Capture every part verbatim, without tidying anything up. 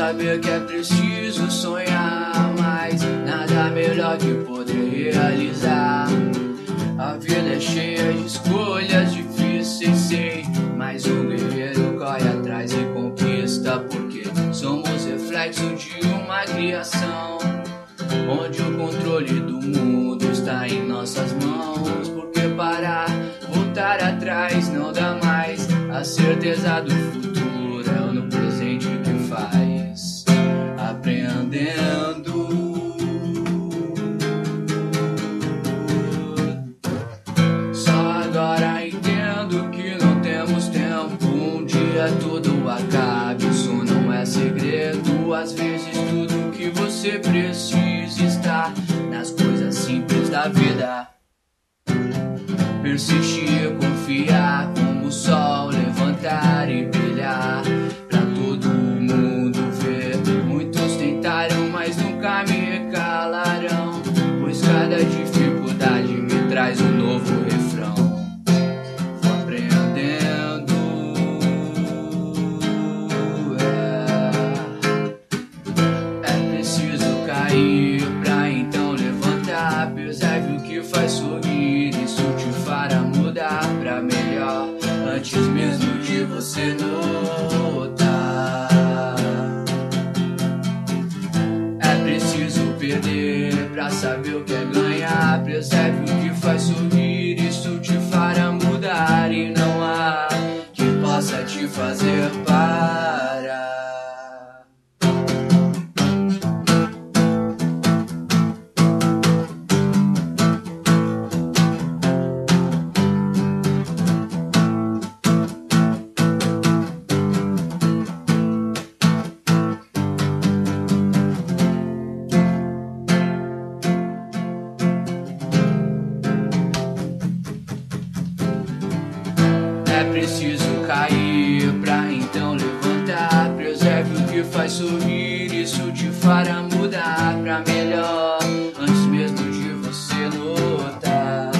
saber que é preciso sonhar, mas nada melhor que poder realizar. A vida é cheia de escolhas difíceis, sei, mas o guerreiro corre atrás e conquista, porque somos reflexo de uma criação, onde o controle do mundo está em nossas mãos. Porque parar, voltar atrás não dá mais. A certeza do futuro é no presente que faz. Aprendendo. Só agora entendo que não temos tempo. Um dia tudo acaba, isso não é segredo. Às vezes tudo que você precisa está nas coisas simples da vida. Persistir, confiar, como o sol levantar e brilhar pra todo mundo ver. Muitos tentaram, mas nunca me calarão, pois cada dificuldade me traz um novo refrão. Vou aprendendo, é, é preciso cair pra então levantar. Percebe o que faz sorrir, isso te fará mudar pra melhor, antes mesmo de você notar. É preciso perder pra saber o que é ganhar. Percebe o que faz sorrir, isso te fará mudar, e não há que possa te fazer parar. É preciso cair pra então levantar. Preserve o que faz sorrir, isso te fará mudar pra melhor, antes mesmo de você notar.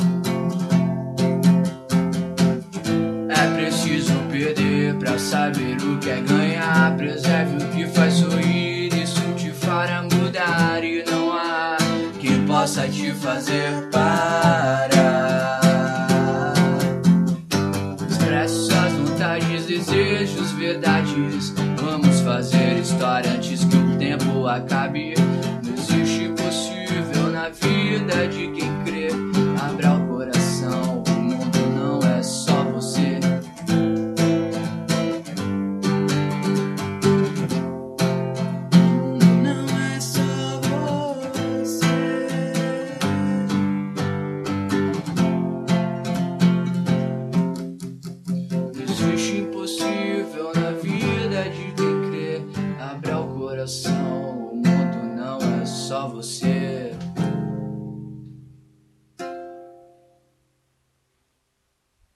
É preciso perder pra saber o que é ganhar. Preserve o que faz sorrir, isso te fará mudar, e não há que possa te fazer parar. Suas vontades, desejos, verdades. Vamos fazer história antes que o tempo acabe. Não existe impossível na vida de quem crê. Abra o coração, o mundo não é só você. Não é só você. Existe impossível na vida de quem crê. Abra o coração.